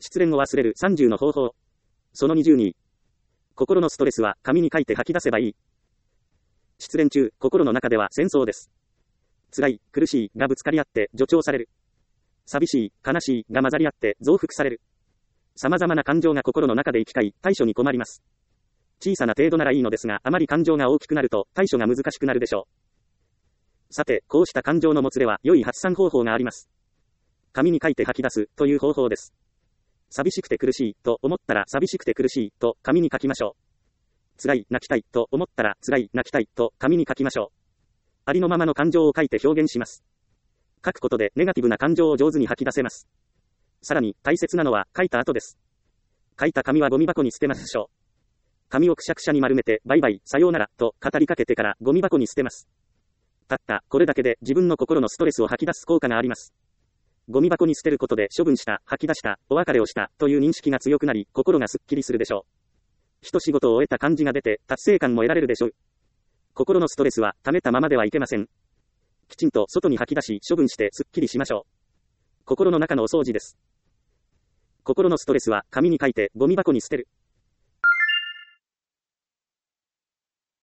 失恋を忘れる30の方法。その22。心のストレスは紙に書いて吐き出せばいい。失恋中、心の中では戦争です。辛い、苦しいがぶつかり合って助長される。寂しい、悲しいが混ざり合って増幅される。様々な感情が心の中で行き交い、対処に困ります。小さな程度ならいいのですが、あまり感情が大きくなると対処が難しくなるでしょう。さて、こうした感情のもつれは良い発散方法があります。紙に書いて吐き出すという方法です。寂しくて苦しいと思ったら寂しくて苦しいと紙に書きましょう。辛い、泣きたいと思ったら辛い、泣きたいと紙に書きましょう。ありのままの感情を書いて表現します。書くことでネガティブな感情を上手に吐き出せます。さらに大切なのは書いた後です。書いた紙はゴミ箱に捨てましょう。紙をくしゃくしゃに丸めてバイバイ、さようならと語りかけてからゴミ箱に捨てます。たったこれだけで自分の心のストレスを吐き出す効果があります。ゴミ箱に捨てることで処分した、吐き出した、お別れをしたという認識が強くなり、心がすっきりするでしょう。一仕事を終えた感じが出て達成感も得られるでしょう。心のストレスは溜めたままではいけません。きちんと外に吐き出し処分してすっきりしましょう。心の中のお掃除です。心のストレスは紙に書いてゴミ箱に捨てる。